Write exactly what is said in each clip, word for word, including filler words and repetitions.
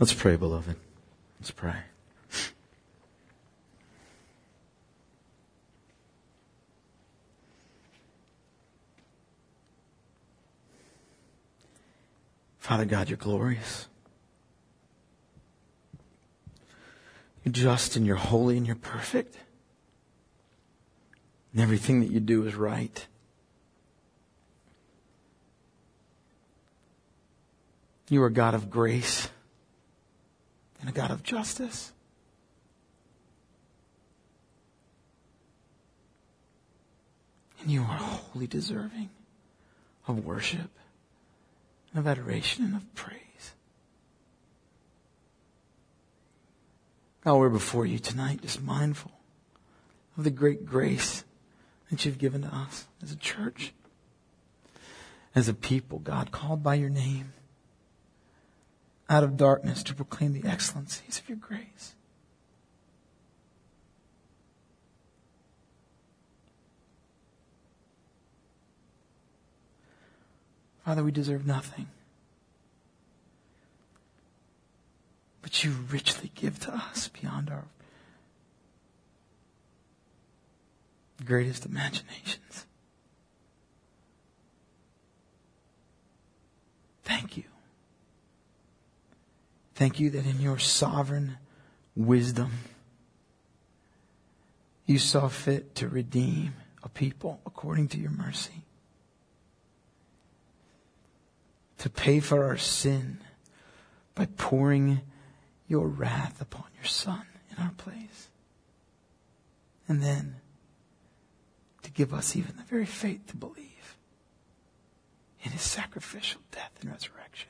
Let's pray, beloved. Let's pray. Father God, you're glorious. You're just and you're holy and you're perfect. And everything that you do is right. You are a God of grace and a God of justice. And you are wholly deserving of worship, of adoration, and of praise. God, we're before you tonight, just mindful of the great grace that you've given to us as a church, as a people, God, called by your name out of darkness to proclaim the excellencies of your grace. Father, we deserve nothing, but you richly give to us beyond our greatest imaginations. Thank you. Thank you that in your sovereign wisdom, you saw fit to redeem a people according to your mercy, to pay for our sin by pouring your wrath upon your Son in our place, and then to give us even the very faith to believe in his sacrificial death and resurrection.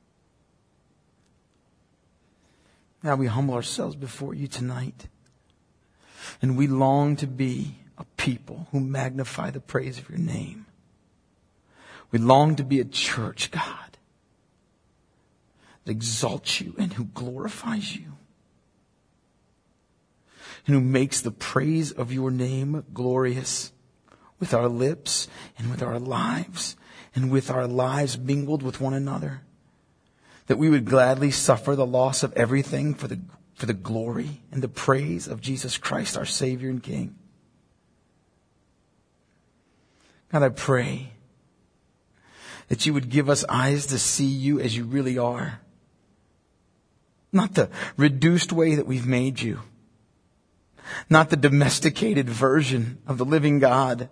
Now we humble ourselves before you tonight, and we long to be a people who magnify the praise of your name. We long to be a church, God, that exalts you and who glorifies you, and who makes the praise of your name glorious with our lips and with our lives, and with our lives mingled with one another, that we would gladly suffer the loss of everything for the for the glory and the praise of Jesus Christ, our Savior and King. God, I pray that you would give us eyes to see you as you really are. Not the reduced way that we've made you. Not the domesticated version of the living God.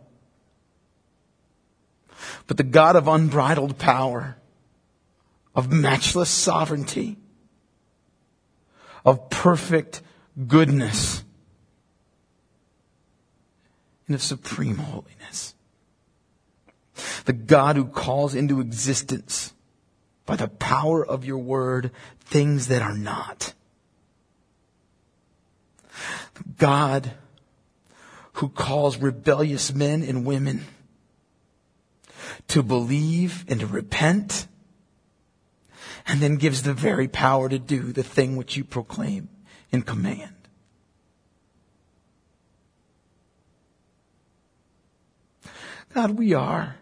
But the God of unbridled power, of matchless sovereignty, of perfect goodness, and of supreme holiness. The God who calls into existence by the power of your word things that are not. The God who calls rebellious men and women to believe and to repent, and then gives the very power to do the thing which you proclaim and command. God, we are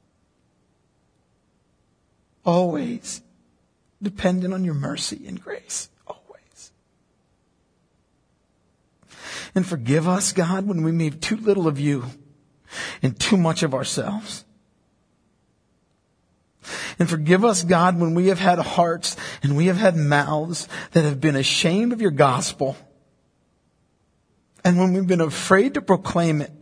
always dependent on your mercy and grace. Always. And forgive us, God, when we made too little of you and too much of ourselves. And forgive us, God, when we have had hearts and we have had mouths that have been ashamed of your gospel, and when we've been afraid to proclaim it.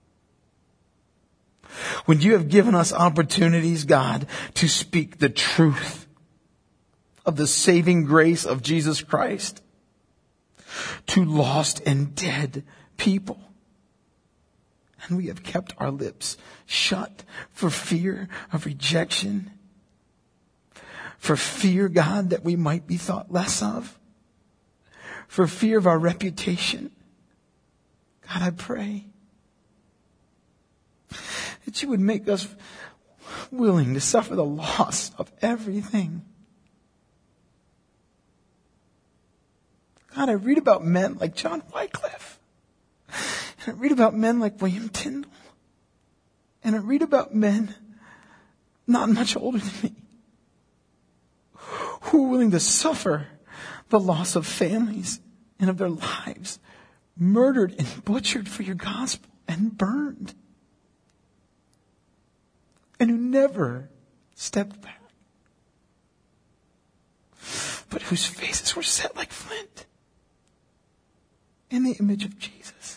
When you have given us opportunities, God, to speak the truth of the saving grace of Jesus Christ to lost and dead people. And we have kept our lips shut for fear of rejection. For fear, God, that we might be thought less of. For fear of our reputation. God, I pray that you would make us willing to suffer the loss of everything. God, I read about men like John Wycliffe. And I read about men like William Tyndale. And I read about men not much older than me who are willing to suffer the loss of families and of their lives, murdered and butchered for your gospel and burned, and who never stepped back, but whose faces were set like flint in the image of Jesus.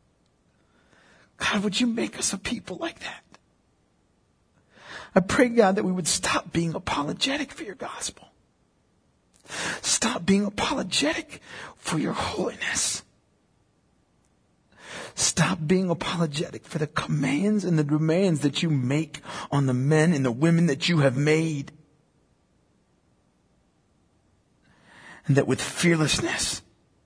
God, would you make us a people like that? I pray, God, that we would stop being apologetic for your gospel. Stop being apologetic for your holiness. Stop being apologetic for the commands and the demands that you make on the men and the women that you have made. And that with fearlessness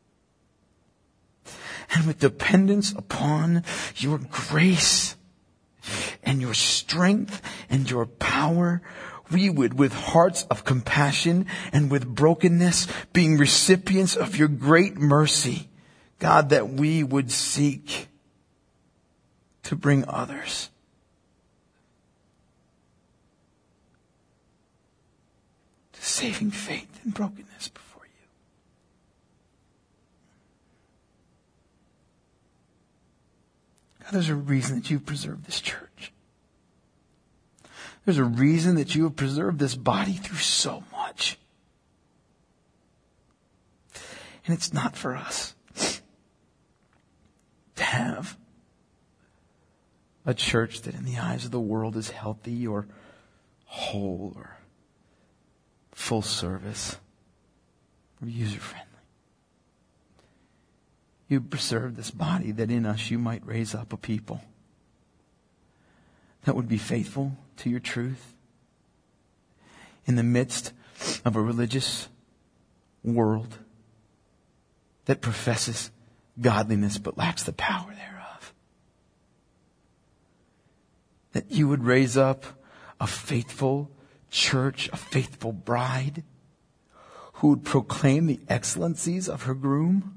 and with dependence upon your grace and your strength and your power, we would, with hearts of compassion and with brokenness, being recipients of your great mercy, God, that we would seek to bring others to saving faith and brokenness before you. God, there's a reason that you've preserved this church. There's a reason that you have preserved this body through so much. And it's not for us to have a church that in the eyes of the world is healthy or whole or full service or user friendly. You preserved this body that in us you might raise up a people that would be faithful to your truth in the midst of a religious world that professes godliness but lacks the power thereof. That you would raise up a faithful church, a faithful bride who would proclaim the excellencies of her groom,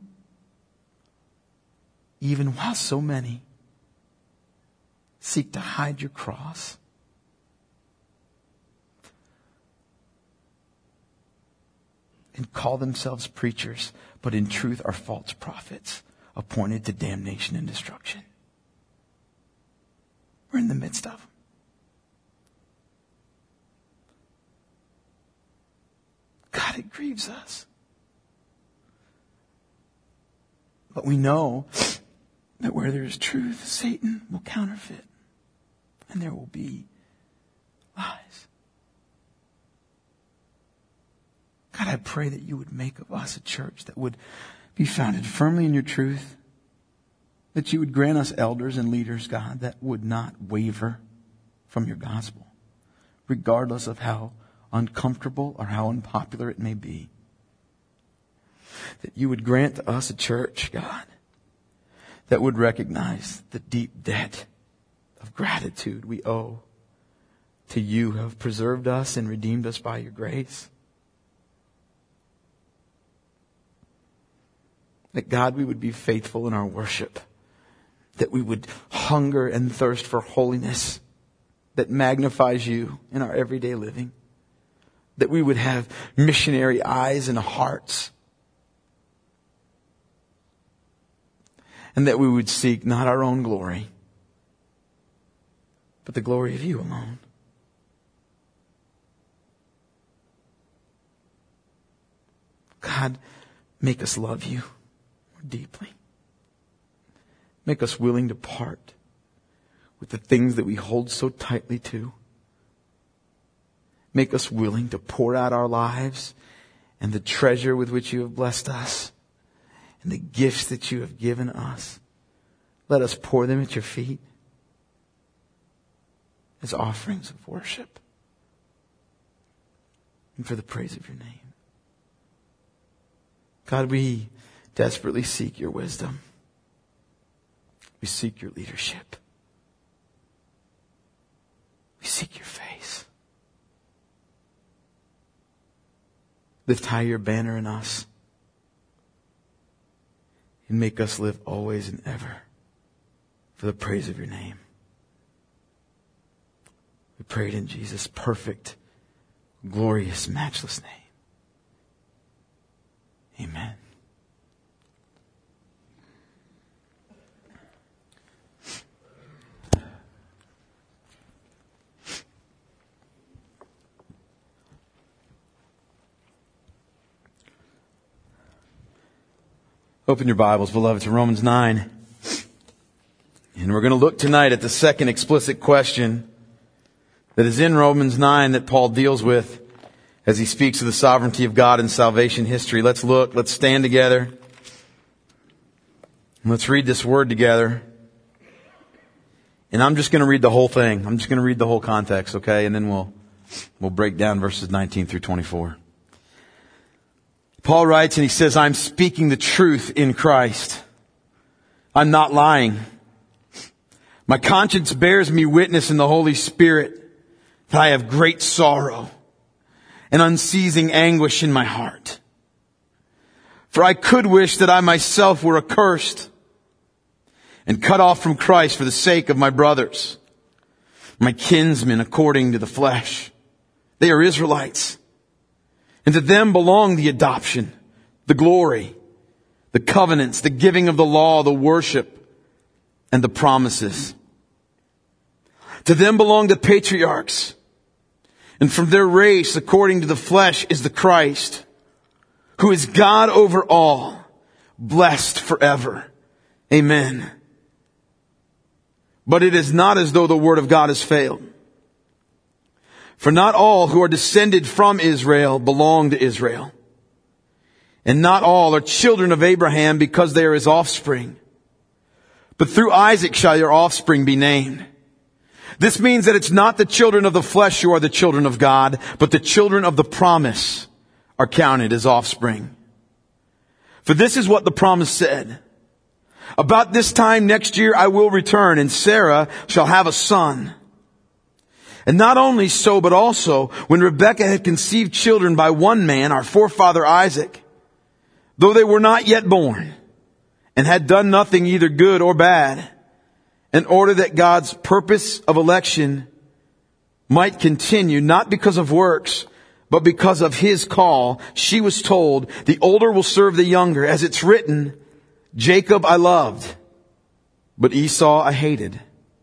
even while so many seek to hide your cross. And call themselves preachers, but in truth are false prophets appointed to damnation and destruction. We're in the midst of them. God, it grieves us. But we know that where there is truth, Satan will counterfeit. And there will be lies. God, I pray that you would make of us a church that would be founded firmly in your truth. That you would grant us elders and leaders, God, that would not waver from your gospel, regardless of how uncomfortable or how unpopular it may be. That you would grant to us a church, God, that would recognize the deep debt of gratitude we owe to you who have preserved us and redeemed us by your grace. That, God, we would be faithful in our worship. That we would hunger and thirst for holiness that magnifies you in our everyday living. That we would have missionary eyes and hearts. And that we would seek not our own glory, but the glory of you alone. God, make us love you more deeply. Make us willing to part with the things that we hold so tightly to. Make us willing to pour out our lives and the treasure with which you have blessed us and the gifts that you have given us. Let us pour them at your feet as offerings of worship and for the praise of your name. God, we desperately seek your wisdom. We seek your leadership. We seek your face. Lift high your banner in us and make us live always and ever for the praise of your name. We pray it in Jesus' perfect, glorious, matchless name. Amen. Open your Bibles, beloved, to Romans nine. And we're going to look tonight at the second explicit question that is in Romans nine that Paul deals with as he speaks of the sovereignty of God in salvation history. Let's look, let's stand together. And let's read this word together. And I'm just going to read the whole thing. I'm just going to read the whole context, okay? And then we'll we'll break down verses nineteen through twenty-four. Paul writes and he says, I'm speaking the truth in Christ. I'm not lying. My conscience bears me witness in the Holy Spirit that I have great sorrow and unceasing anguish in my heart. For I could wish that I myself were accursed and cut off from Christ for the sake of my brothers, my kinsmen according to the flesh. They are Israelites. And to them belong the adoption, the glory, the covenants, the giving of the law, the worship, and the promises. To them belong the patriarchs. And from their race, according to the flesh, is the Christ, who is God over all, blessed forever. Amen. But it is not as though the word of God has failed. For not all who are descended from Israel belong to Israel. And not all are children of Abraham because they are his offspring. But through Isaac shall your offspring be named. This means that it's not the children of the flesh who are the children of God, but the children of the promise are counted as offspring. For this is what the promise said. About this time next year I will return, and Sarah shall have a son. And not only so, but also when Rebekah had conceived children by one man, our forefather Isaac, though they were not yet born and had done nothing either good or bad, in order that God's purpose of election might continue, not because of works, but because of his call, she was told, the older will serve the younger. As it's written, Jacob I loved, but Esau I hated.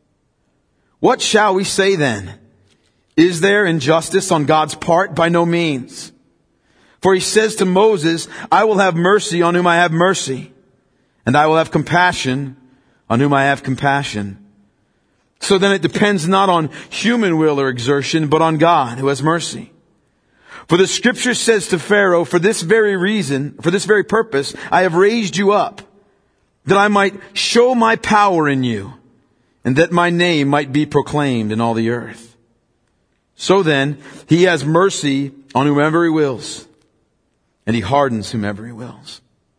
What shall we say then? Is there injustice on God's part? By no means. For he says to Moses, I will have mercy on whom I have mercy, and I will have compassion on whom I have compassion. So then it depends not on human will or exertion, but on God who has mercy. For the scripture says to Pharaoh, for this very reason, for this very purpose, I have raised you up, that I might show my power in you, and that my name might be proclaimed in all the earth. So then, he has mercy on whomever he wills, and he hardens whomever he wills.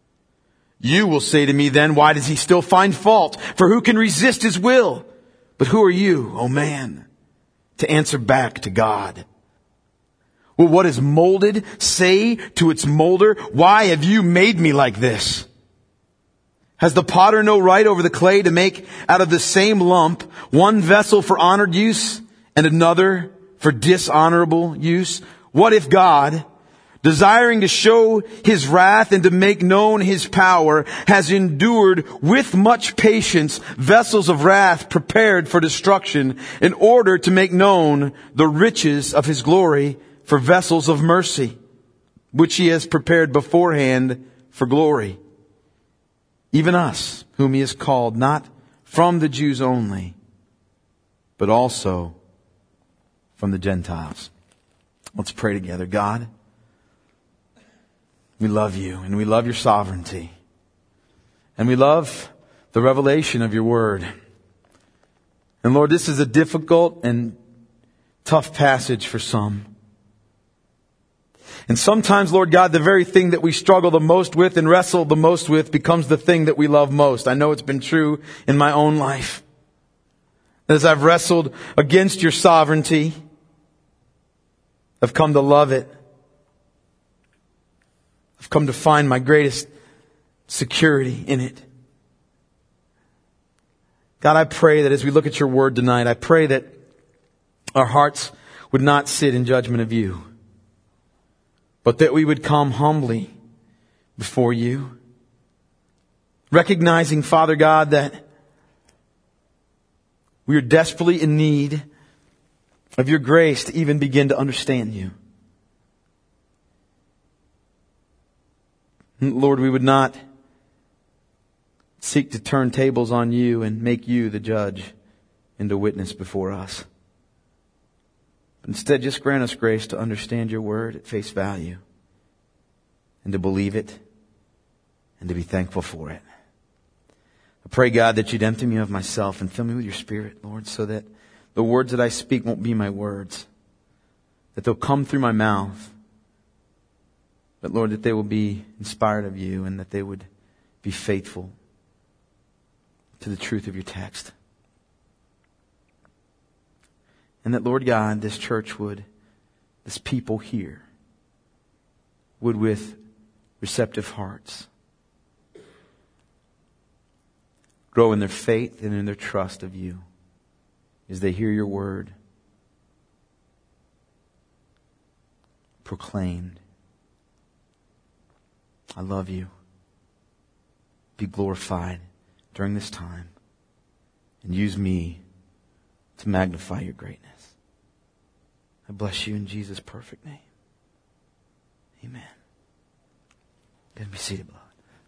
You will say to me then, why does he still find fault? For who can resist his will? But who are you, O man, to answer back to God? Will what is molded say to its molder, why have you made me like this? Has the potter no right over the clay to make out of the same lump one vessel for honored use and another for dishonorable use? What if God, desiring to show his wrath and to make known his power, has endured with much patience vessels of wrath prepared for destruction, in order to make known the riches of his glory for vessels of mercy, which he has prepared beforehand for glory? Even us, whom he has called, not from the Jews only, but also from the Gentiles. Let's pray together. God, we love you and we love your sovereignty. And we love the revelation of your word. And Lord, this is a difficult and tough passage for some. And sometimes, Lord God, the very thing that we struggle the most with and wrestle the most with becomes the thing that we love most. I know it's been true in my own life. As I've wrestled against your sovereignty, I've come to love it. I've come to find my greatest security in it. God, I pray that as we look at your word tonight, I pray that our hearts would not sit in judgment of you, but that we would come humbly before you. Recognizing, Father God, that we are desperately in need of your grace to even begin to understand you. Lord, we would not seek to turn tables on you and make you the judge and the witness before us. Instead, just grant us grace to understand your word at face value and to believe it and to be thankful for it. I pray, God, that you'd empty me of myself and fill me with your Spirit, Lord, so that the words that I speak won't be my words, that they'll come through my mouth, but, Lord, that they will be inspired of you and that they would be faithful to the truth of your text. And that, Lord God, this church would, this people here, would with receptive hearts grow in their faith and in their trust of you as they hear your word proclaimed. I love you. Be glorified during this time and use me to magnify your greatness. I bless you in Jesus' perfect name. Amen. Good to be seated, beloved.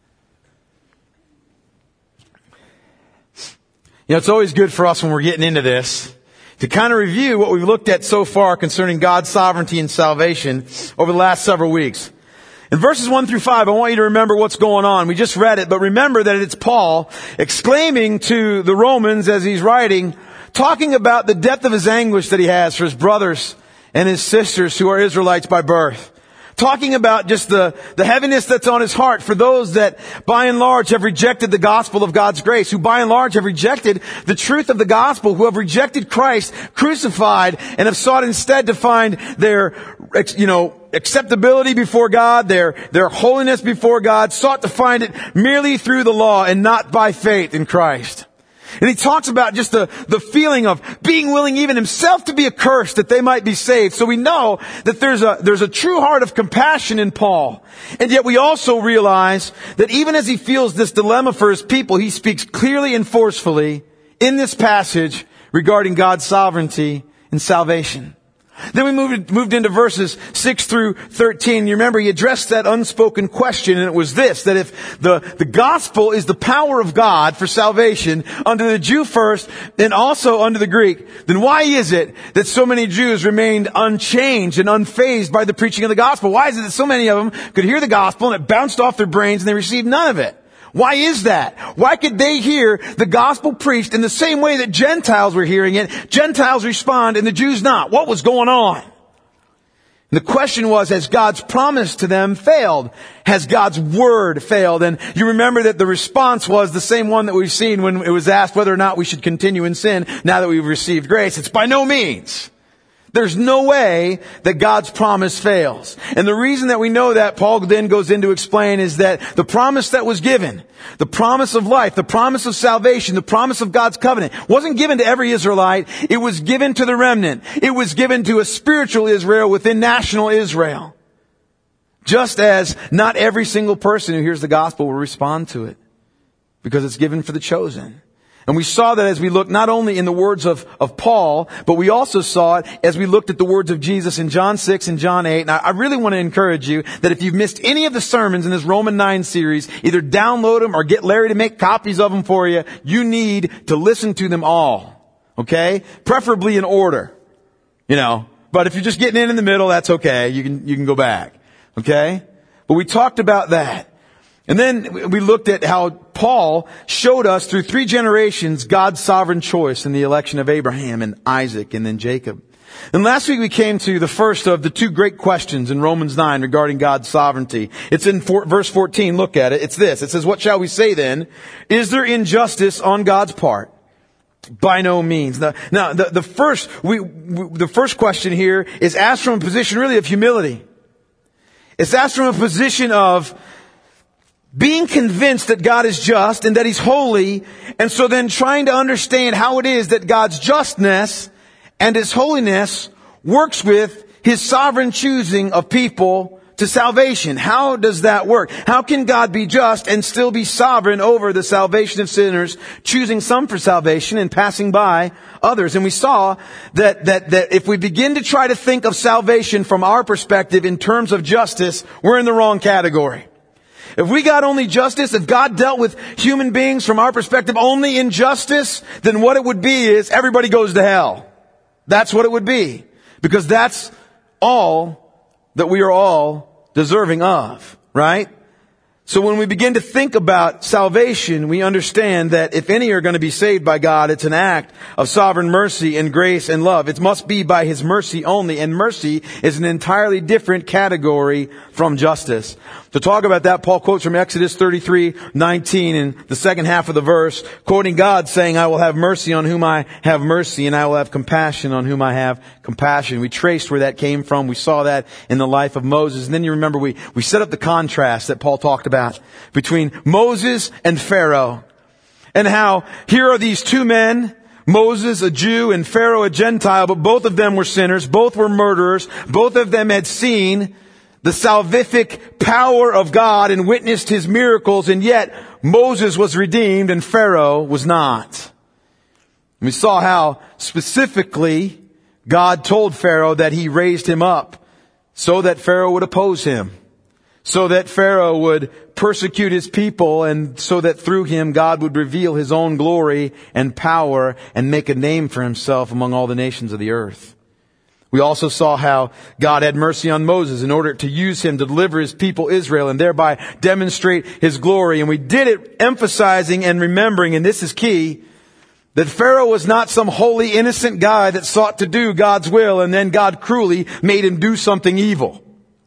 You know, it's always good for us when we're getting into this to kind of review what we've looked at so far concerning God's sovereignty and salvation over the last several weeks. In verses one through five, I want you to remember what's going on. We just read it, but remember that it's Paul exclaiming to the Romans as he's writing, talking about the depth of his anguish that he has for his brothers and his sisters who are Israelites by birth. Talking about just the, the heaviness that's on his heart for those that by and large have rejected the gospel of God's grace, who by and large have rejected the truth of the gospel, who have rejected Christ crucified and have sought instead to find their, you know, acceptability before God, their, their holiness before God, sought to find it merely through the law and not by faith in Christ. And he talks about just the, the feeling of being willing even himself to be accursed that they might be saved. So we know that there's a, there's a true heart of compassion in Paul. And yet we also realize that even as he feels this dilemma for his people, he speaks clearly and forcefully in this passage regarding God's sovereignty and salvation. Then we moved, moved into verses six through thirteen. You remember he addressed that unspoken question, and it was this, that if the, the gospel is the power of God for salvation unto the Jew first and also unto the Greek, then why is it that so many Jews remained unchanged and unfazed by the preaching of the gospel? Why is it that so many of them could hear the gospel and it bounced off their brains and they received none of it? Why is that? Why could they hear the gospel preached in the same way that Gentiles were hearing it? Gentiles respond and the Jews not. What was going on? And the question was, has God's promise to them failed? Has God's word failed? And you remember that the response was the same one that we've seen when it was asked whether or not we should continue in sin now that we've received grace. It's by no means. There's no way that God's promise fails. And the reason that we know that, Paul then goes in to explain, is that the promise that was given, the promise of life, the promise of salvation, the promise of God's covenant, wasn't given to every Israelite. It was given to the remnant. It was given to a spiritual Israel within national Israel. Just as not every single person who hears the gospel will respond to it, because it's given for the chosen. And we saw that as we looked not only in the words of, of Paul, but we also saw it as we looked at the words of Jesus in John six and John eight. And I, I really want to encourage you that if you've missed any of the sermons in this Roman nine series, either download them or get Larry to make copies of them for you. You need to listen to them all. Okay? Preferably in order. You know. But if you're just getting in in the middle, that's okay. You can, you can go back. Okay? But we talked about that. And then we looked at how Paul showed us through three generations God's sovereign choice in the election of Abraham and Isaac and then Jacob. And last week we came to the first of the two great questions in Romans nine regarding God's sovereignty. It's in four, verse fourteen. Look at it. It's this. It says, "What shall we say then? Is there injustice on God's part? By no means." Now, now the, the first we, we the first question here is asked from a position really of humility. It's asked from a position of being convinced that God is just and that He's holy, and so then trying to understand how it is that God's justness and His holiness works with His sovereign choosing of people to salvation. How does that work? How can God be just and still be sovereign over the salvation of sinners, choosing some for salvation and passing by others? And we saw that, that, that if we begin to try to think of salvation from our perspective in terms of justice, we're in the wrong category. If we got only justice, if God dealt with human beings from our perspective only in justice, then what it would be is everybody goes to hell. That's what it would be. Because that's all that we are all deserving of, right? So when we begin to think about salvation, we understand that if any are going to be saved by God, it's an act of sovereign mercy and grace and love. It must be by His mercy only, and mercy is an entirely different category from justice. To talk about that, Paul quotes from Exodus thirty-three nineteen in the second half of the verse, quoting God saying, I will have mercy on whom I have mercy, and I will have compassion on whom I have compassion. We traced where that came from. We saw that in the life of Moses. And then you remember we, we set up the contrast that Paul talked about between Moses and Pharaoh, and how here are these two men, Moses a Jew and Pharaoh a Gentile, but both of them were sinners, both were murderers, both of them had seen the salvific power of God and witnessed His miracles, and yet Moses was redeemed and Pharaoh was not. We saw how specifically God told Pharaoh that He raised him up so that Pharaoh would oppose him, so that Pharaoh would persecute his people, and so that through him God would reveal His own glory and power and make a name for Himself among all the nations of the earth. We also saw how God had mercy on Moses in order to use him to deliver His people Israel and thereby demonstrate His glory. And we did it emphasizing and remembering, and this is key, that Pharaoh was not some holy, innocent guy that sought to do God's will and then God cruelly made him do something evil.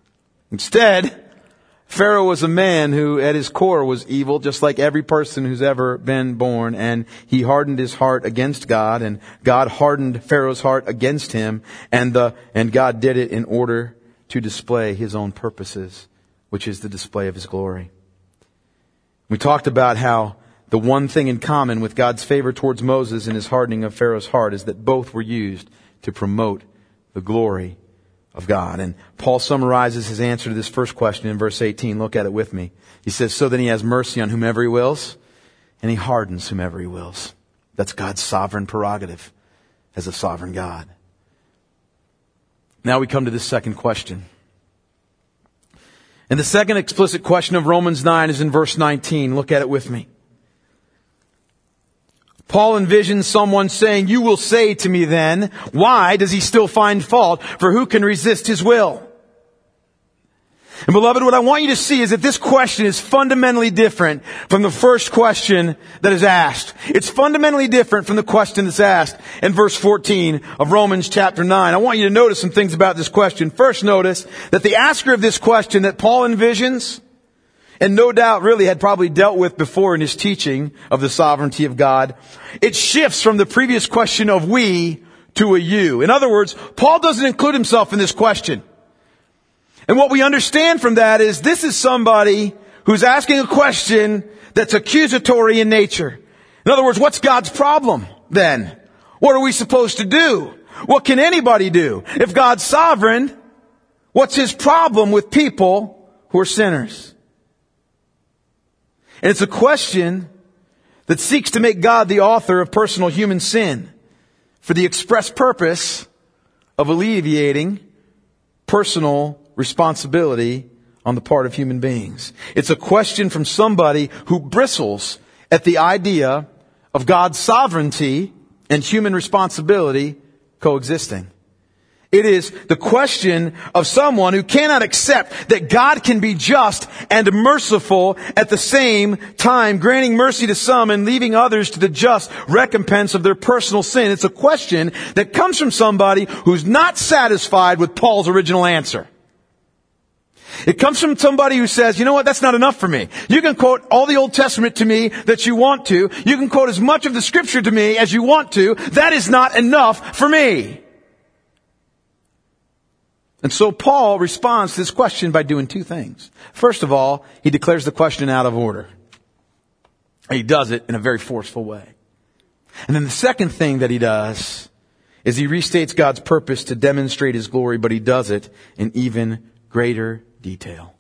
Instead, Pharaoh was a man who at his core was evil, just like every person who's ever been born, and he hardened his heart against God, and God hardened Pharaoh's heart against him, and the and God did it in order to display His own purposes, which is the display of His glory. We talked about how the one thing in common with God's favor towards Moses and His hardening of Pharaoh's heart is that both were used to promote the glory of God. And Paul summarizes his answer to this first question in verse eighteen. Look at it with me. He says, so then He has mercy on whomever He wills, and He hardens whomever He wills. That's God's sovereign prerogative as a sovereign God. Now we come to this second question. And the second explicit question of Romans nine is in verse nineteen. Look at it with me. Paul envisions someone saying, you will say to me then, why does he still find fault? For who can resist his will? And beloved, what I want you to see is that this question is fundamentally different from the first question that is asked. It's fundamentally different from the question that's asked in verse fourteen of Romans chapter nine. I want you to notice some things about this question. First, notice that the asker of this question that Paul envisions, and no doubt really had probably dealt with before in his teaching of the sovereignty of God, it shifts from the previous question of we to a you. In other words, Paul doesn't include himself in this question. And what we understand from that is this is somebody who's asking a question that's accusatory in nature. In other words, what's God's problem then? What are we supposed to do? What can anybody do? If God's sovereign, what's His problem with people who are sinners? And it's a question that seeks to make God the author of personal human sin for the express purpose of alleviating personal responsibility on the part of human beings. It's a question from somebody who bristles at the idea of God's sovereignty and human responsibility coexisting. It is the question of someone who cannot accept that God can be just and merciful at the same time, granting mercy to some and leaving others to the just recompense of their personal sin. It's a question that comes from somebody who's not satisfied with Paul's original answer. It comes from somebody who says, you know what, that's not enough for me. You can quote all the Old Testament to me that you want to. You can quote as much of the Scripture to me as you want to. That is not enough for me. And so Paul responds to this question by doing two things. First of all, he declares the question out of order. He does it in a very forceful way. And then the second thing that he does is he restates God's purpose to demonstrate His glory, but he does it in even greater detail.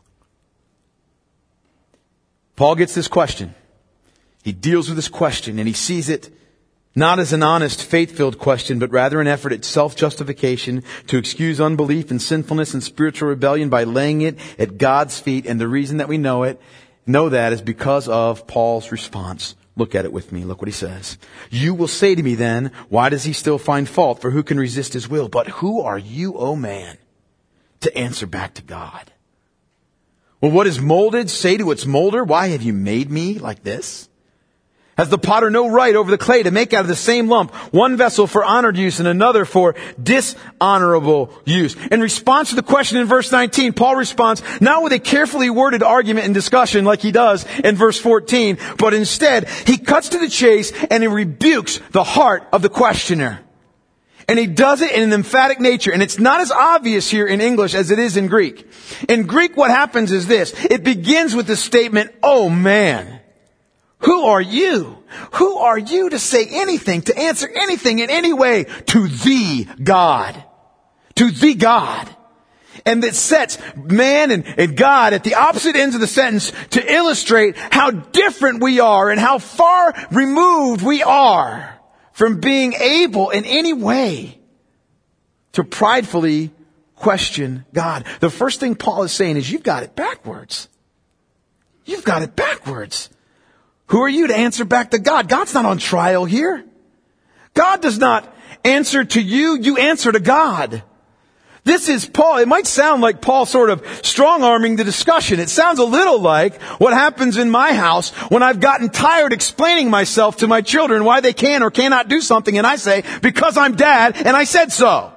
Paul gets this question. He deals with this question and he sees it not as an honest, faith-filled question, but rather an effort at self-justification to excuse unbelief and sinfulness and spiritual rebellion by laying it at God's feet. And the reason that we know it, know that is because of Paul's response. Look at it with me. Look what he says. You will say to me then, why does he still find fault? For who can resist his will? But who are you, O man, to answer back to God? Well, what is molded? Say to its molder, why have you made me like this? Has the potter no right over the clay to make out of the same lump one vessel for honored use and another for dishonorable use? In response to the question in verse nineteen, Paul responds not with a carefully worded argument and discussion like he does in verse fourteen, but instead he cuts to the chase and he rebukes the heart of the questioner. And he does it in an emphatic nature. And it's not as obvious here in English as it is in Greek. In Greek, what happens is this. It begins with the statement, oh man. Who are you? Who are you to say anything, to answer anything in any way to thee, God? To thee, God. And it sets man and, and God at the opposite ends of the sentence to illustrate how different we are and how far removed we are from being able in any way to pridefully question God. The first thing Paul is saying is you've got it backwards. You've got it backwards. Who are you to answer back to God? God's not on trial here. God does not answer to you. You answer to God. This is Paul. It might sound like Paul sort of strong-arming the discussion. It sounds a little like what happens in my house when I've gotten tired explaining myself to my children why they can or cannot do something. And I say, because I'm dad and I said so.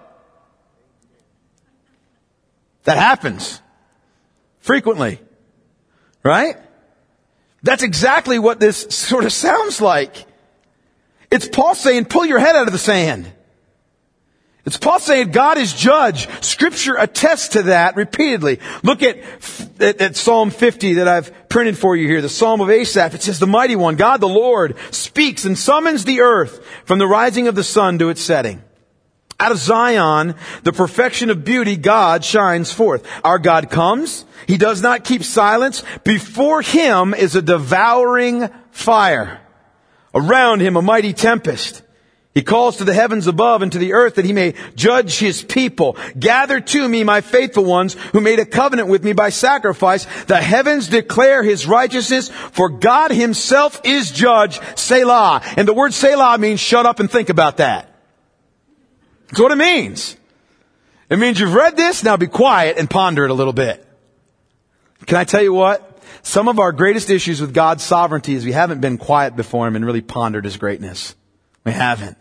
That happens frequently, right? That's exactly what this sort of sounds like. It's Paul saying, pull your head out of the sand. It's Paul saying God is judge. Scripture attests to that repeatedly. Look at, at, at Psalm fifty that I've printed for you here, the Psalm of Asaph. It says, the mighty one, God the Lord, speaks and summons the earth from the rising of the sun to its setting. Out of Zion, the perfection of beauty, God shines forth. Our God comes. He does not keep silence. Before him is a devouring fire. Around him a mighty tempest. He calls to the heavens above and to the earth that he may judge his people. Gather to me, my faithful ones, who made a covenant with me by sacrifice. The heavens declare his righteousness, for God himself is judge. Selah. And the word Selah means shut up and think about that. That's what it means. It means you've read this, now be quiet and ponder it a little bit. Can I tell you what? Some of our greatest issues with God's sovereignty is we haven't been quiet before him and really pondered his greatness. We haven't.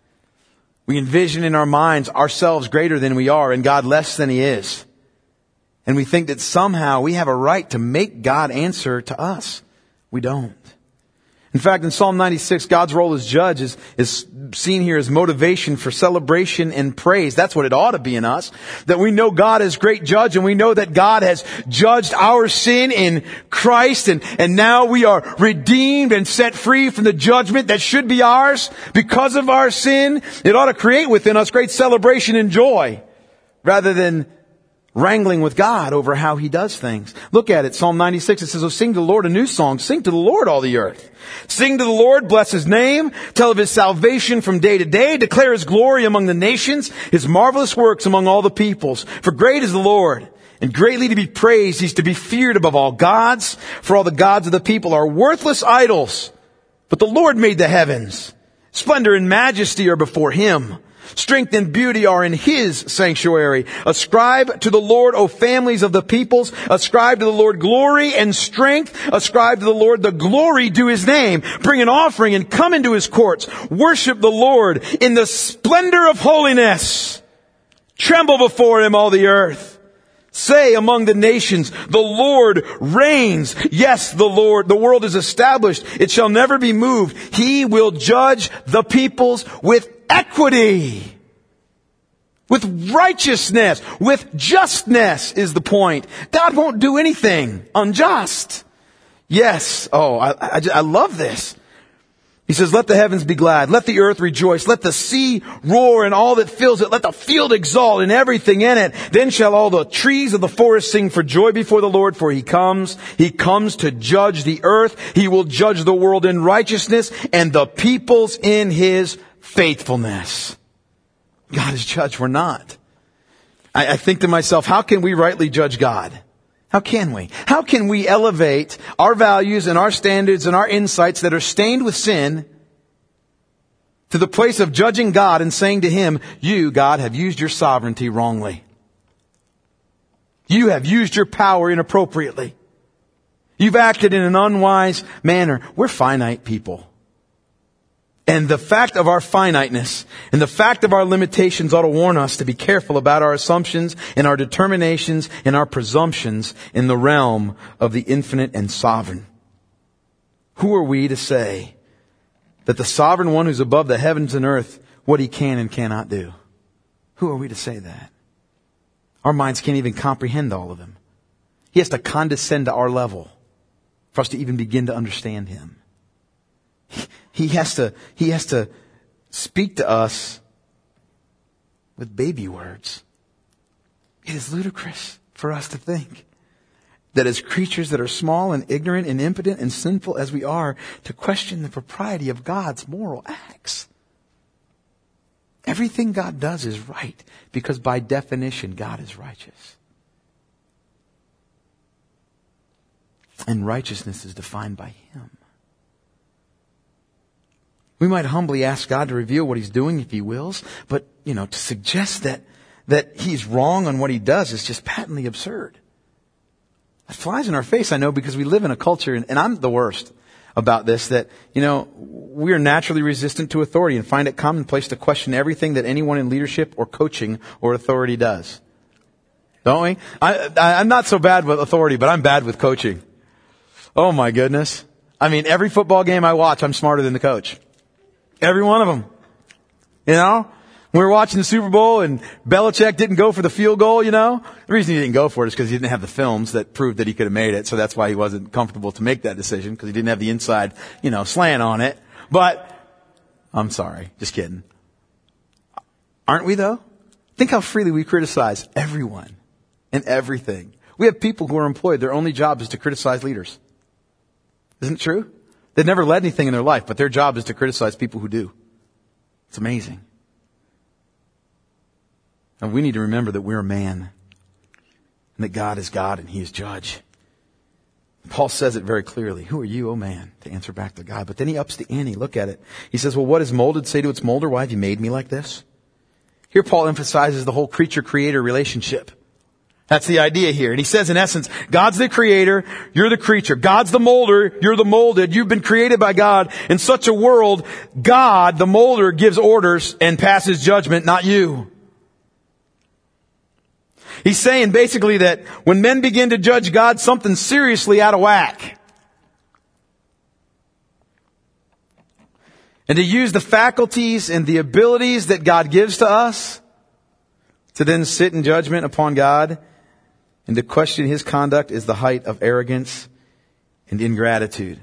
We envision in our minds ourselves greater than we are and God less than he is. And we think that somehow we have a right to make God answer to us. We don't. In fact, in Psalm ninety-six, God's role as judge is, is seen here as motivation for celebration and praise. That's what it ought to be in us. That we know God is great judge and we know that God has judged our sin in Christ and, and now we are redeemed and set free from the judgment that should be ours because of our sin. It ought to create within us great celebration and joy rather than wrangling with God over how he does things. Look at it. Psalm ninety-six, it says, oh, sing to the Lord a new song. Sing to the Lord, all the earth. Sing to the Lord, bless his name. Tell of his salvation from day to day. Declare his glory among the nations, his marvelous works among all the peoples. For great is the Lord, and greatly to be praised. He's to be feared above all gods. For all the gods of the people are worthless idols. But the Lord made the heavens. Splendor and majesty are before him. Strength and beauty are in his sanctuary. Ascribe to the Lord, O families of the peoples. Ascribe to the Lord glory and strength. Ascribe to the Lord the glory due his name. Bring an offering and come into his courts. Worship the Lord in the splendor of holiness. Tremble before him, all the earth. Say among the nations, the Lord reigns. Yes, the Lord, the world is established. It shall never be moved. He will judge the peoples with equity, with righteousness, with justness is the point. God won't do anything unjust. Yes. Oh, I, I, I love this. He says, let the heavens be glad. Let the earth rejoice. Let the sea roar and all that fills it. Let the field exult and everything in it. Then shall all the trees of the forest sing for joy before the Lord, for he comes. He comes to judge the earth. He will judge the world in righteousness and the peoples in his faithfulness. God is judge. We're not. I, I think to myself, how can we rightly judge God? How can we? How can we elevate our values and our standards and our insights that are stained with sin to the place of judging God and saying to him, you, God, have used your sovereignty wrongly. You have used your power inappropriately. You've acted in an unwise manner. We're finite people. And the fact of our finiteness and the fact of our limitations ought to warn us to be careful about our assumptions and our determinations and our presumptions in the realm of the infinite and sovereign. Who are we to say that the sovereign one who's above the heavens and earth, what he can and cannot do? Who are we to say that? Our minds can't even comprehend all of him. He has to condescend to our level for us to even begin to understand him. He has to, he has to speak to us with baby words. It is ludicrous for us to think that as creatures that are small and ignorant and impotent and sinful as we are, to question the propriety of God's moral acts. Everything God does is right because by definition God is righteous. And righteousness is defined by him. We might humbly ask God to reveal what he's doing if he wills, but, you know, to suggest that, that he's wrong on what he does is just patently absurd. It flies in our face, I know, because we live in a culture, and, and I'm the worst about this, that, you know, we are naturally resistant to authority and find it commonplace to question everything that anyone in leadership or coaching or authority does. Don't we? I, I, I'm not so bad with authority, but I'm bad with coaching. Oh my goodness. I mean, every football game I watch, I'm smarter than the coach. Every one of them. You know? We were watching the Super Bowl and Belichick didn't go for the field goal, you know? The reason he didn't go for it is because he didn't have the films that proved that he could have made it. So that's why he wasn't comfortable to make that decision, because he didn't have the inside, you know, slant on it. But, I'm sorry. Just kidding. Aren't we though? Think how freely we criticize everyone and everything. We have people who are employed. Their only job is to criticize leaders. Isn't it true? They've never led anything in their life, but their job is to criticize people who do. It's amazing. And we need to remember that we're a man and that God is God and he is judge. Paul says it very clearly. Who are you, O man, to answer back to God? But then he ups the ante. Look at it. He says, well, what is molded? Say to its molder, why have you made me like this? Here Paul emphasizes the whole creature-creator relationship. That's the idea here. And he says, in essence, God's the creator, you're the creature. God's the molder, you're the molded. You've been created by God. In such a world, God, the molder, gives orders and passes judgment, not you. He's saying basically that when men begin to judge God, something's seriously out of whack. And to use the faculties and the abilities that God gives to us to then sit in judgment upon God and to question his conduct is the height of arrogance and ingratitude.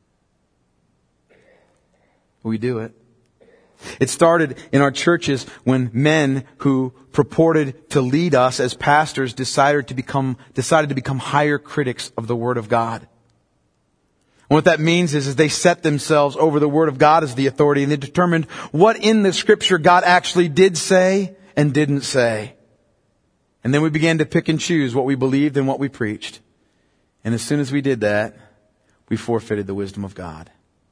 We do it. It started in our churches when men who purported to lead us as pastors decided to become, decided to become higher critics of the Word of God. And what that means is, is they set themselves over the Word of God as the authority, and they determined what in the Scripture God actually did say and didn't say. And then we began to pick and choose what we believed and what we preached. And as soon as we did that, we forfeited the wisdom of God.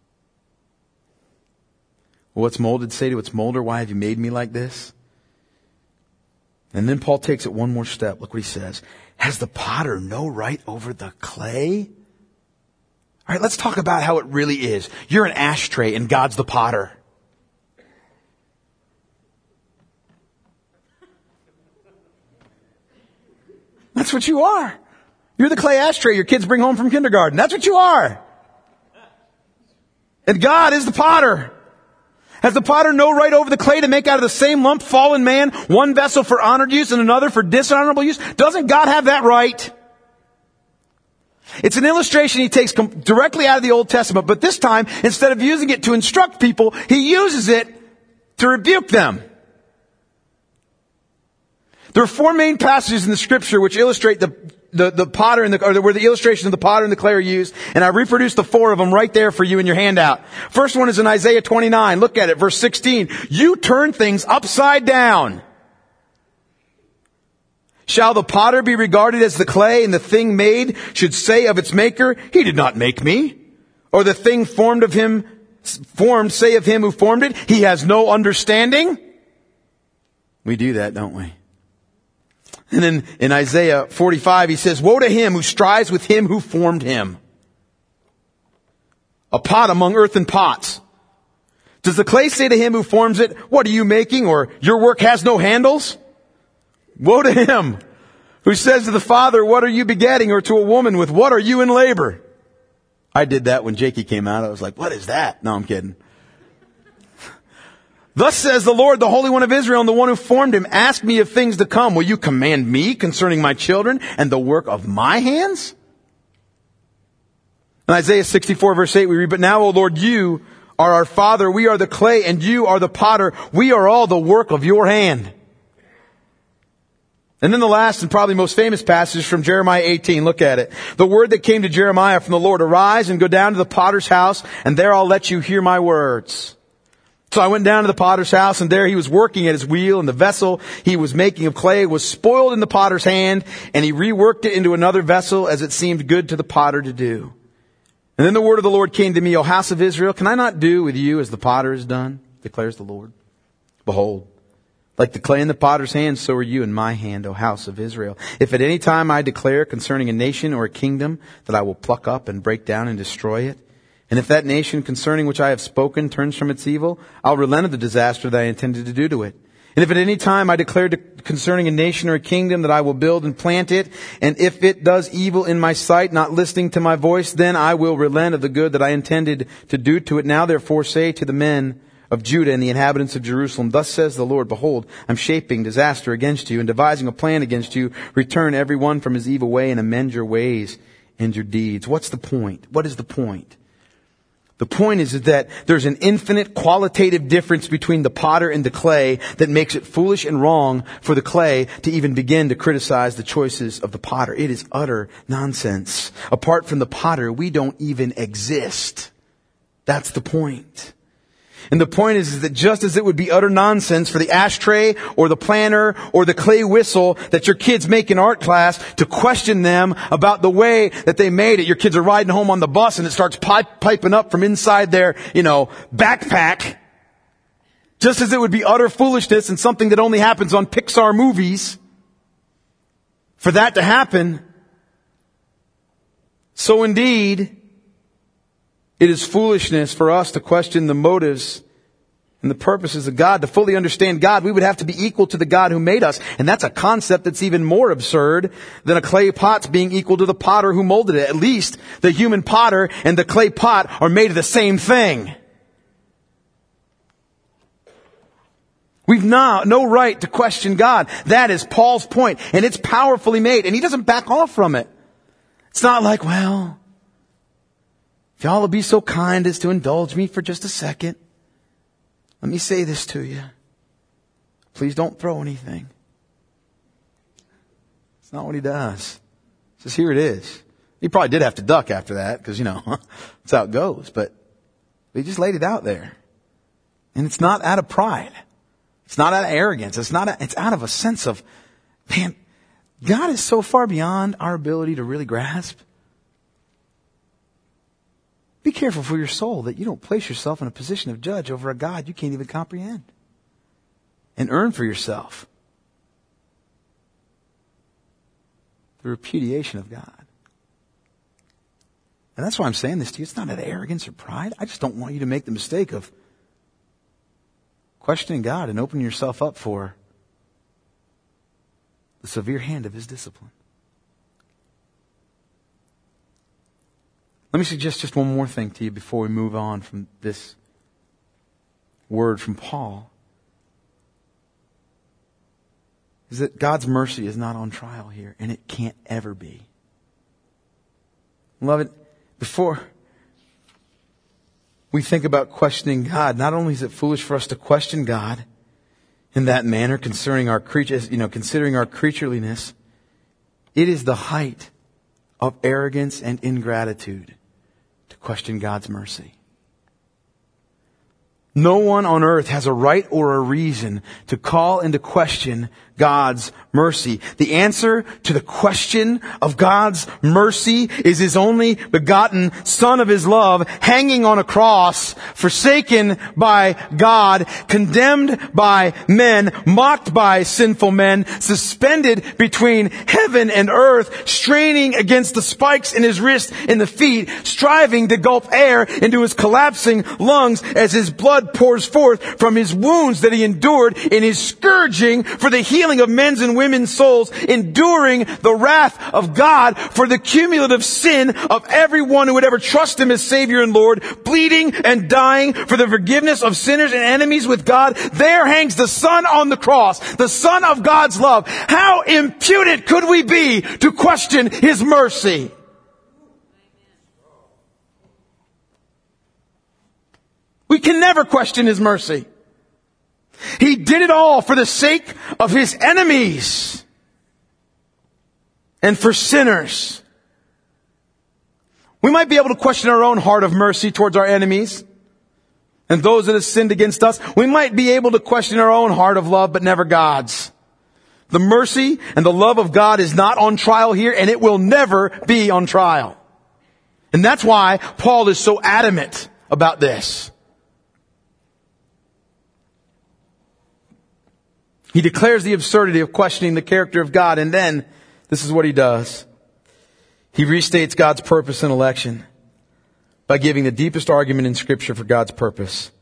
Well, what's molded? Say to its molder, why have you made me like this? And then Paul takes it one more step. Look what he says. Has the potter no right over the clay? All right, let's talk about how it really is. You're an ashtray and God's the potter. That's what you are. You're the clay ashtray your kids bring home from kindergarten. That's what you are. And God is the potter. Has the potter no right over the clay to make out of the same lump fallen man one vessel for honored use and another for dishonorable use? Doesn't God have that right? It's an illustration he takes com- directly out of the Old Testament, but this time, instead of using it to instruct people, he uses it to rebuke them. There are four main passages in the scripture which illustrate the, the, the potter and the, or where the illustration of the potter and the clay are used, and I reproduced the four of them right there for you in your handout. First one is in Isaiah twenty-nine. Look at it, verse sixteen. You turn things upside down. Shall the potter be regarded as the clay, and the thing made should say of its maker, he did not make me? Or the thing formed of him, formed say of him who formed it, he has no understanding? We do that, don't we? And then in Isaiah forty-five, he says, woe to him who strives with him who formed him. A pot among earthen pots. Does the clay say to him who forms it, what are you making? Or your work has no handles? Woe to him who says to the father, what are you begetting? Or to a woman, with what are you in labor? I did that when Jakey came out. I was like, what is that? No, I'm kidding. Thus says the Lord, the Holy One of Israel, and the one who formed him, ask me of things to come. Will you command me concerning my children and the work of my hands? In Isaiah sixty-four verse eight we read, but now, O Lord, you are our Father. We are the clay and you are the potter. We are all the work of your hand. And then the last and probably most famous passage from Jeremiah eighteen. Look at it. The word that came to Jeremiah from the Lord, arise and go down to the potter's house, and there I'll let you hear my words. So I went down to the potter's house, and there he was working at his wheel, and the vessel he was making of clay was spoiled in the potter's hand, and he reworked it into another vessel as it seemed good to the potter to do. And then the word of the Lord came to me, O house of Israel, can I not do with you as the potter has done? Declares the Lord. Behold, like the clay in the potter's hand, so are you in my hand, O house of Israel. If at any time I declare concerning a nation or a kingdom that I will pluck up and break down and destroy it, and if that nation concerning which I have spoken turns from its evil, I'll relent of the disaster that I intended to do to it. And if at any time I declare to, concerning a nation or a kingdom that I will build and plant it, and if it does evil in my sight, not listening to my voice, then I will relent of the good that I intended to do to it. Now therefore say to the men of Judah and the inhabitants of Jerusalem, thus says the Lord, behold, I'm shaping disaster against you and devising a plan against you. Return every one from his evil way and amend your ways and your deeds. What's the point? What is the point? The point is that there's an infinite qualitative difference between the potter and the clay that makes it foolish and wrong for the clay to even begin to criticize the choices of the potter. It is utter nonsense. Apart from the potter, we don't even exist. That's the point. And the point is, is that just as it would be utter nonsense for the ashtray or the planter or the clay whistle that your kids make in art class to question them about the way that they made it. Your kids are riding home on the bus and it starts pipe, piping up from inside their, you know, backpack. Just as it would be utter foolishness and something that only happens on Pixar movies for that to happen, so indeed, it is foolishness for us to question the motives and the purposes of God. To fully understand God, we would have to be equal to the God who made us. And that's a concept that's even more absurd than a clay pot's being equal to the potter who molded it. At least the human potter and the clay pot are made of the same thing. We've no, no right to question God. That is Paul's point, and it's powerfully made, and he doesn't back off from it. It's not like, well, if y'all will be so kind as to indulge me for just a second, let me say this to you. Please don't throw anything. It's not what he does. He says, here it is. He probably did have to duck after that because, you know, that's how it goes. But he just laid it out there. And it's not out of pride. It's not out of arrogance. It's not, a, it's out of a sense of, man, God is so far beyond our ability to really grasp. Be careful for your soul that you don't place yourself in a position of judge over a God you can't even comprehend and earn for yourself the repudiation of God. And that's why I'm saying this to you. It's not out of arrogance or pride. I just don't want you to make the mistake of questioning God and opening yourself up for the severe hand of His discipline. Let me suggest just one more thing to you before we move on from this word from Paul. Is that God's mercy is not on trial here, and it can't ever be. Beloved, before we think about questioning God, not only is it foolish for us to question God in that manner concerning our creatures, you know, considering our creatureliness, it is the height of arrogance and ingratitude to question God's mercy. No one on earth has a right or a reason to call into question God's mercy. The answer to the question of God's mercy is His only begotten Son of His love, hanging on a cross, forsaken by God, condemned by men, mocked by sinful men, suspended between heaven and earth, straining against the spikes in His wrists and the feet, striving to gulp air into His collapsing lungs as His blood pours forth from His wounds that He endured in His scourging for the healing of men's and women's souls, enduring the wrath of God for the cumulative sin of everyone who would ever trust Him as Savior and Lord, bleeding and dying for the forgiveness of sinners and enemies with God. There hangs the Son on the cross, the Son of God's love. How impudent could we be to question His mercy? We can never question His mercy. He did it all for the sake of His enemies and for sinners. We might be able to question our own heart of mercy towards our enemies and those that have sinned against us. We might be able to question our own heart of love, but never God's. The mercy and the love of God is not on trial here, and it will never be on trial. And that's why Paul is so adamant about this. He declares the absurdity of questioning the character of God, and then this is what he does. He restates God's purpose in election by giving the deepest argument in Scripture for God's purpose.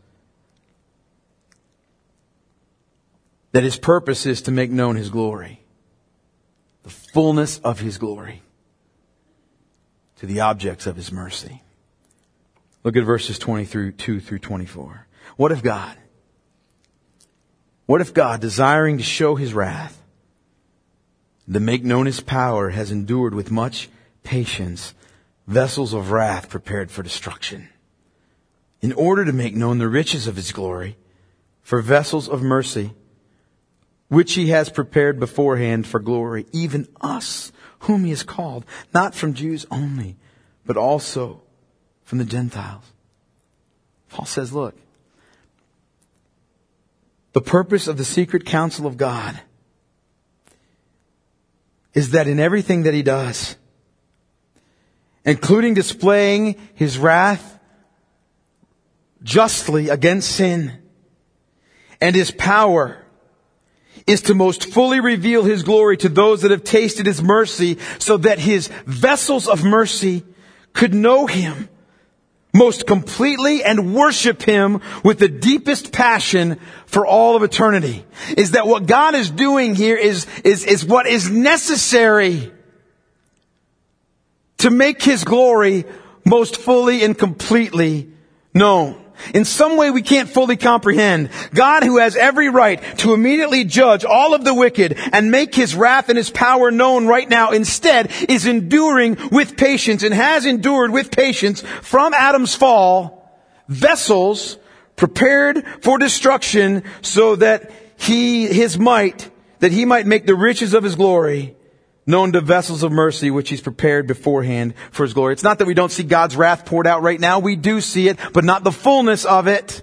That His purpose is to make known His glory, the fullness of His glory, to the objects of His mercy. Look at verses twenty-two through twenty-four. What if God, what if God, desiring to show His wrath, to make known His power, has endured with much patience vessels of wrath prepared for destruction, in order to make known the riches of His glory for vessels of mercy, which He has prepared beforehand for glory, even us, whom He has called, not from Jews only, but also from the Gentiles. Paul says, look, the purpose of the secret counsel of God is that in everything that He does, including displaying His wrath justly against sin and His power, is to most fully reveal His glory to those that have tasted His mercy, so that His vessels of mercy could know Him most completely and worship Him with the deepest passion for all of eternity. Is that what God is doing here is, is, is what is necessary to make His glory most fully and completely known. In some way we can't fully comprehend. God, who has every right to immediately judge all of the wicked and make His wrath and His power known right now, instead is enduring with patience and has endured with patience from Adam's fall vessels prepared for destruction, so that He, His might, that He might make the riches of His glory known to vessels of mercy, which He's prepared beforehand for His glory. It's not that we don't see God's wrath poured out right now. We do see it, but not the fullness of it.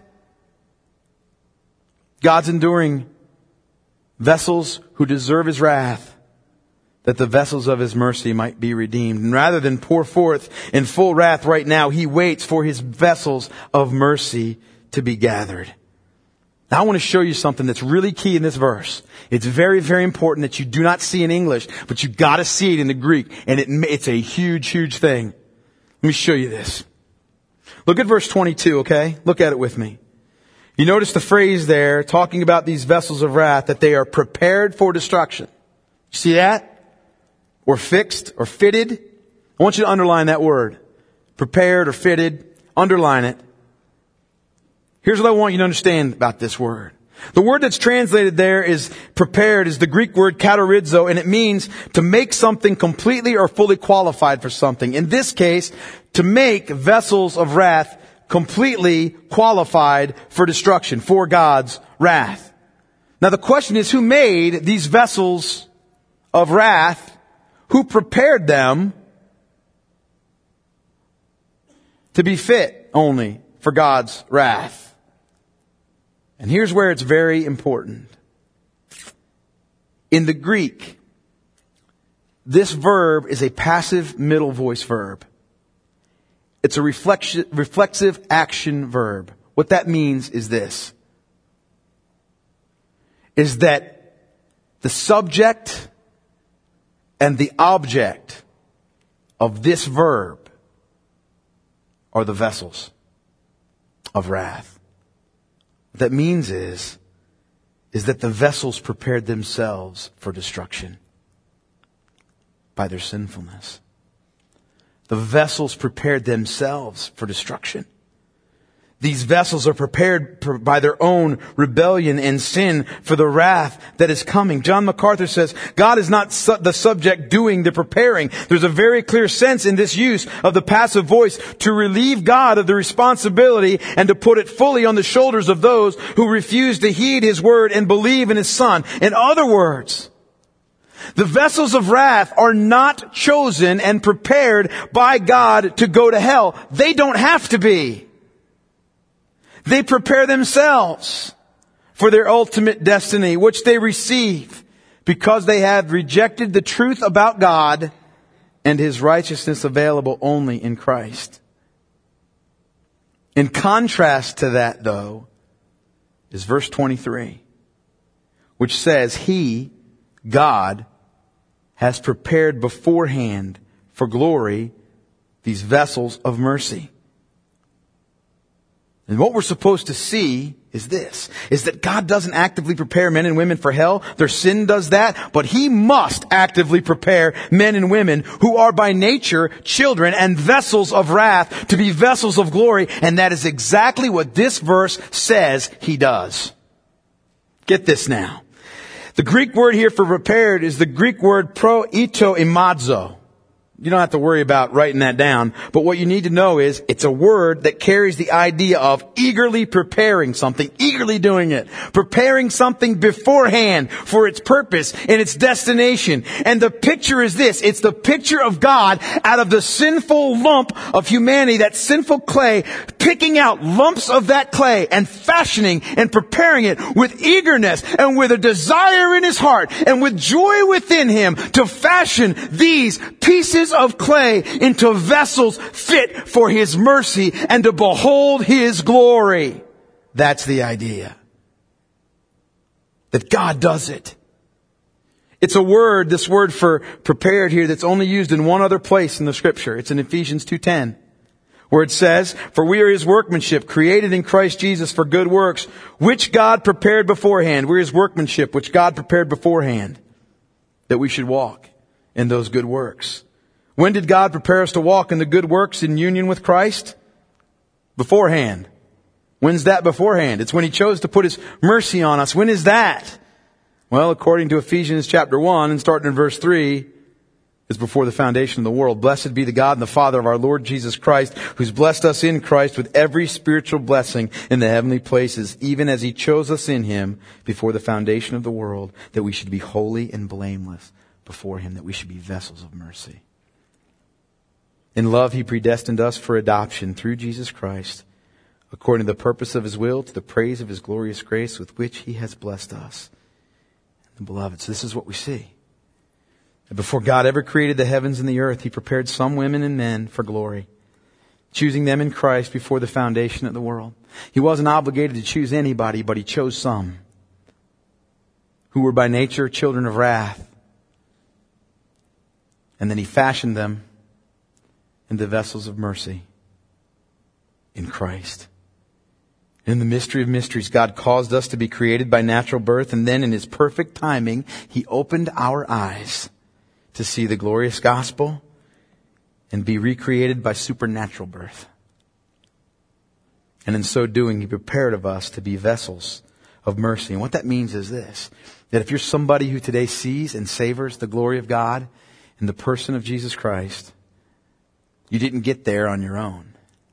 God's enduring vessels who deserve His wrath, that the vessels of His mercy might be redeemed. And rather than pour forth in full wrath right now, He waits for His vessels of mercy to be gathered. Now I want to show you something that's really key in this verse. It's very, very important that you do not see in English, but you got to see it in the Greek. And it, it's a huge, huge thing. Let me show you this. Look at verse twenty-two, okay? Look at it with me. You notice the phrase there talking about these vessels of wrath, that they are prepared for destruction. You see that? Or fixed or fitted. I want you to underline that word. Prepared or fitted. Underline it. Here's what I want you to understand about this word. The word that's translated there is prepared is the Greek word katerizo, and it means to make something completely or fully qualified for something. In this case, to make vessels of wrath completely qualified for destruction, for God's wrath. Now the question is, who made these vessels of wrath? Who prepared them to be fit only for God's wrath? And here's where it's very important. In the Greek, this verb is a passive middle voice verb. It's a reflection, reflexive action verb. What that means is this. Is that the subject and the object of this verb are the vessels of wrath. What that means is, is that the vessels prepared themselves for destruction by their sinfulness. The vessels prepared themselves for destruction. These vessels are prepared by their own rebellion and sin for the wrath that is coming. John MacArthur says, God is not su- the subject doing the preparing. There's a very clear sense in this use of the passive voice to relieve God of the responsibility and to put it fully on the shoulders of those who refuse to heed His word and believe in His Son. In other words, the vessels of wrath are not chosen and prepared by God to go to hell. They don't have to be. They prepare themselves for their ultimate destiny, which they receive because they have rejected the truth about God and His righteousness available only in Christ. In contrast to that, though, is verse twenty-three, which says, He, God, has prepared beforehand for glory these vessels of mercy. And what we're supposed to see is this, is that God doesn't actively prepare men and women for hell. Their sin does that, but He must actively prepare men and women who are by nature children and vessels of wrath to be vessels of glory. And that is exactly what this verse says He does. Get this now. The Greek word here for prepared is the Greek word proetoimazo. You don't have to worry about writing that down. But what you need to know is it's a word that carries the idea of eagerly preparing something, eagerly doing it, preparing something beforehand for its purpose and its destination. And the picture is this. It's the picture of God out of the sinful lump of humanity, that sinful clay, picking out lumps of that clay and fashioning and preparing it with eagerness and with a desire in His heart and with joy within Him to fashion these pieces of clay into vessels fit for His mercy and to behold His glory. That's the idea. That God does it. It's a word, this word for prepared here, that's only used in one other place in the Scripture. It's in Ephesians two ten. Where it says, For we are His workmanship, created in Christ Jesus for good works, which God prepared beforehand. We're His workmanship, which God prepared beforehand, that we should walk in those good works. When did God prepare us to walk in the good works in union with Christ? Beforehand. When's that beforehand? It's when He chose to put His mercy on us. When is that? Well, according to Ephesians chapter one and starting in verse three, it's before the foundation of the world. Blessed be the God and the Father of our Lord Jesus Christ, who's blessed us in Christ with every spiritual blessing in the heavenly places, even as He chose us in Him before the foundation of the world, that we should be holy and blameless before Him, that we should be vessels of mercy. In love, He predestined us for adoption through Jesus Christ, according to the purpose of His will, to the praise of His glorious grace with which He has blessed us. And beloved, so this is what we see. That before God ever created the heavens and the earth, He prepared some women and men for glory, choosing them in Christ before the foundation of the world. He wasn't obligated to choose anybody, but He chose some who were by nature children of wrath. And then He fashioned them into vessels of mercy in Christ. In the mystery of mysteries, God caused us to be created by natural birth, and then in His perfect timing, He opened our eyes to see the glorious gospel and be recreated by supernatural birth. And in so doing, He prepared of us to be vessels of mercy. And what that means is this, that if you're somebody who today sees and savors the glory of God in the person of Jesus Christ, you didn't get there on your own.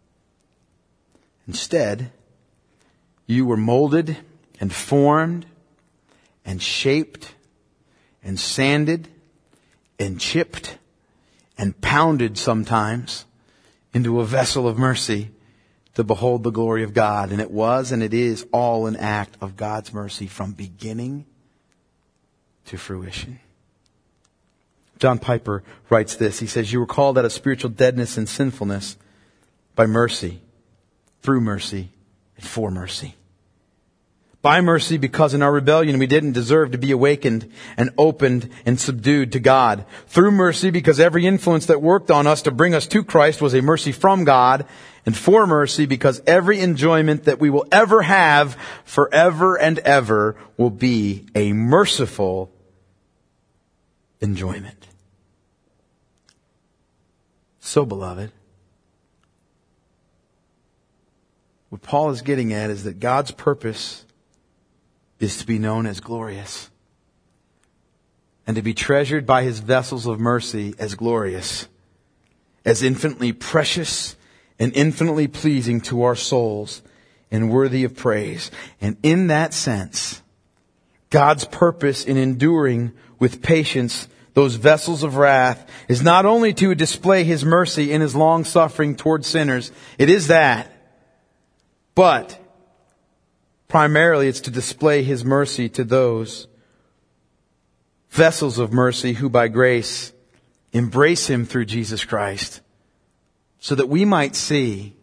Instead, you were molded and formed and shaped and sanded and chipped and pounded sometimes into a vessel of mercy to behold the glory of God. And it was and it is all an act of God's mercy from beginning to fruition. John Piper writes this. He says, you were called out of spiritual deadness and sinfulness by mercy, through mercy, and for mercy. By mercy, because in our rebellion we didn't deserve to be awakened and opened and subdued to God. Through mercy, because every influence that worked on us to bring us to Christ was a mercy from God. And for mercy, because every enjoyment that we will ever have forever and ever will be a merciful enjoyment. So, beloved, what Paul is getting at is that God's purpose is to be known as glorious, and to be treasured by His vessels of mercy as glorious, as infinitely precious and infinitely pleasing to our souls and worthy of praise. And in that sense, God's purpose in enduring with patience those vessels of wrath is not only to display His mercy in His long suffering toward sinners, it is that, but primarily, it's to display His mercy to those vessels of mercy who by grace embrace Him through Jesus Christ, so that we might see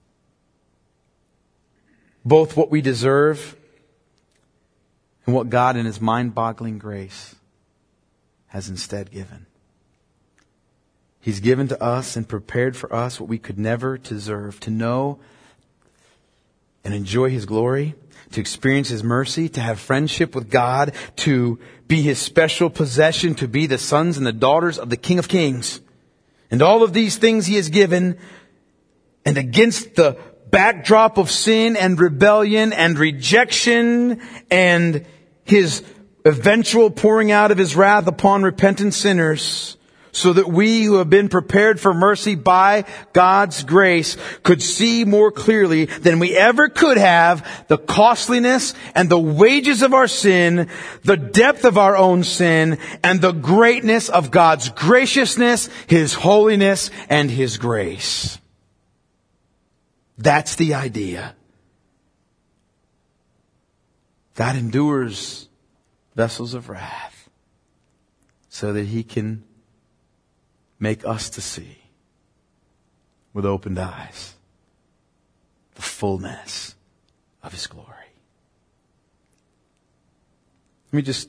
both what we deserve and what God in His mind-boggling grace has instead given. He's given to us and prepared for us what we could never deserve, to know and enjoy His glory, to experience His mercy, to have friendship with God, to be His special possession, to be the sons and the daughters of the King of Kings. And all of these things He has given, and against the backdrop of sin and rebellion and rejection and His eventual pouring out of His wrath upon repentant sinners, so that we who have been prepared for mercy by God's grace could see more clearly than we ever could have the costliness and the wages of our sin, the depth of our own sin, and the greatness of God's graciousness, His holiness, and His grace. That's the idea. God endures vessels of wrath so that He can make us to see with opened eyes the fullness of His glory. Let me just,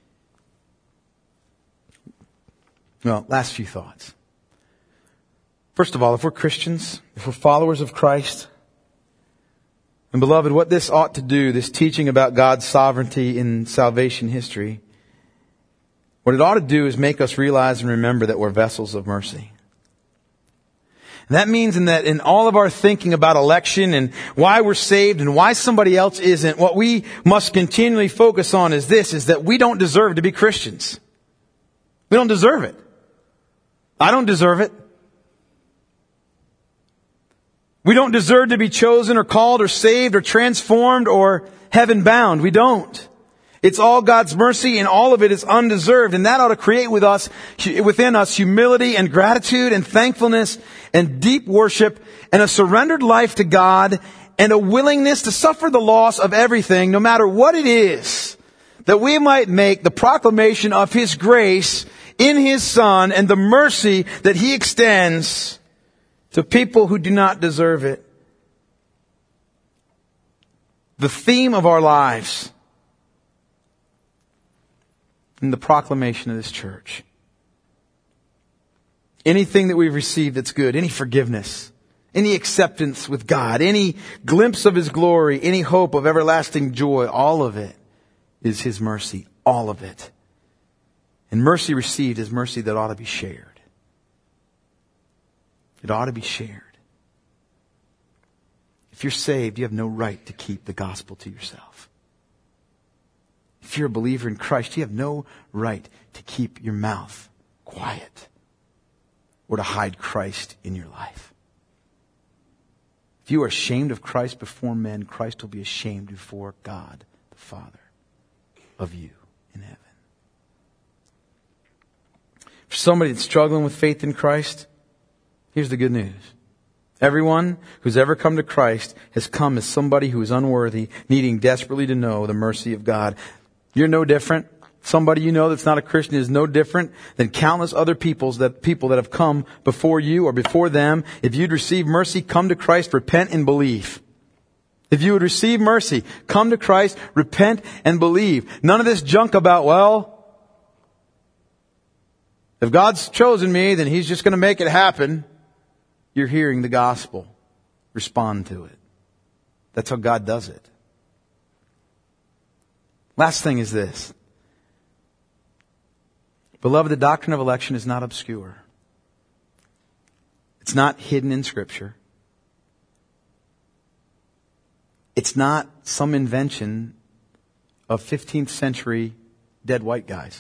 well, last few thoughts. First of all, if we're Christians, if we're followers of Christ, and beloved, what this ought to do, this teaching about God's sovereignty in salvation history, what it ought to do is make us realize and remember that we're vessels of mercy. And that means in that in all of our thinking about election and why we're saved and why somebody else isn't, what we must continually focus on is this, is that we don't deserve to be Christians. We don't deserve it. I don't deserve it. We don't deserve to be chosen or called or saved or transformed or heaven bound. We don't. It's all God's mercy, and all of it is undeserved. And that ought to create with us, within us humility and gratitude and thankfulness and deep worship and a surrendered life to God and a willingness to suffer the loss of everything, no matter what it is, that we might make the proclamation of His grace in His Son and the mercy that He extends to people who do not deserve it. The theme of our lives in the proclamation of this church. Anything that we've received that's good, any forgiveness, any acceptance with God, any glimpse of His glory, any hope of everlasting joy, all of it is His mercy, all of it. And mercy received is mercy that ought to be shared. It ought to be shared. If you're saved, you have no right to keep the gospel to yourself. If you're a believer in Christ, you have no right to keep your mouth quiet or to hide Christ in your life. If you are ashamed of Christ before men, Christ will be ashamed before God, the Father, of you in heaven. For somebody that's struggling with faith in Christ, here's the good news. Everyone who's ever come to Christ has come as somebody who is unworthy, needing desperately to know the mercy of God. You're no different. Somebody you know that's not a Christian is no different than countless other peoples that people that have come before you or before them. If you'd receive mercy, come to Christ, repent and believe. If you would receive mercy, come to Christ, repent and believe. None of this junk about, well, if God's chosen me, then He's just going to make it happen. You're hearing the gospel. Respond to it. That's how God does it. Last thing is this. Beloved, the doctrine of election is not obscure. It's not hidden in Scripture. It's not some invention of fifteenth century dead white guys.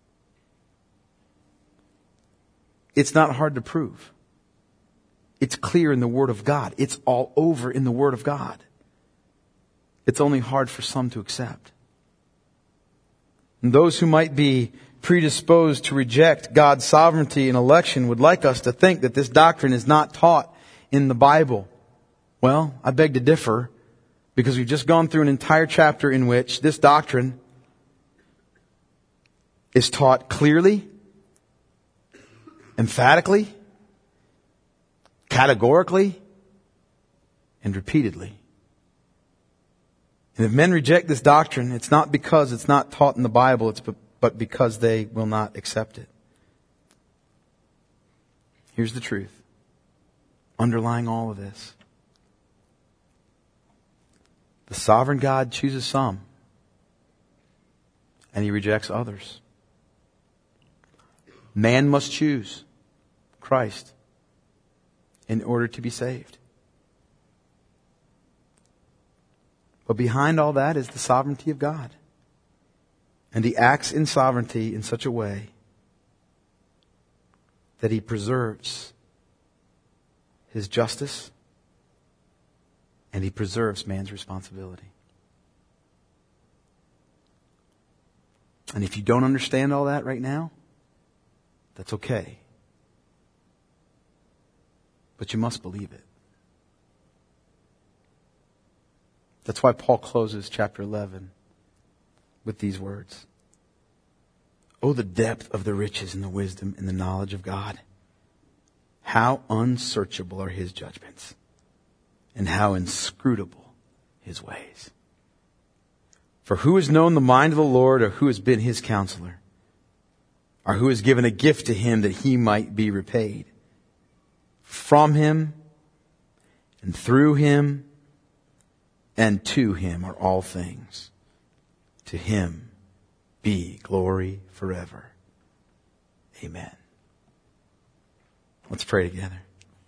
It's not hard to prove. It's clear in the Word of God. It's all over in the Word of God. It's only hard for some to accept. And those who might be predisposed to reject God's sovereignty in election would like us to think that this doctrine is not taught in the Bible. Well, I beg to differ, because we've just gone through an entire chapter in which this doctrine is taught clearly, emphatically, categorically, and repeatedly. And if men reject this doctrine, it's not because it's not taught in the Bible, it's but because they will not accept it. Here's the truth. Underlying all of this. The sovereign God chooses some, and He rejects others. Man must choose Christ in order to be saved. But behind all that is the sovereignty of God. And He acts in sovereignty in such a way that He preserves His justice and He preserves man's responsibility. And if you don't understand all that right now, that's okay. But you must believe it. That's why Paul closes chapter eleven with these words. Oh, the depth of the riches and the wisdom and the knowledge of God. How unsearchable are His judgments, and how inscrutable His ways. For who has known the mind of the Lord, or who has been His counselor, or who has given a gift to Him that He might be repaid? From Him and through Him and to Him are all things. To Him be glory forever. Amen. Let's pray together.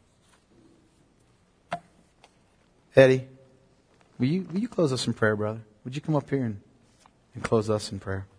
Eddie, will you, will you close us in prayer, brother? Would you come up here and, and close us in prayer?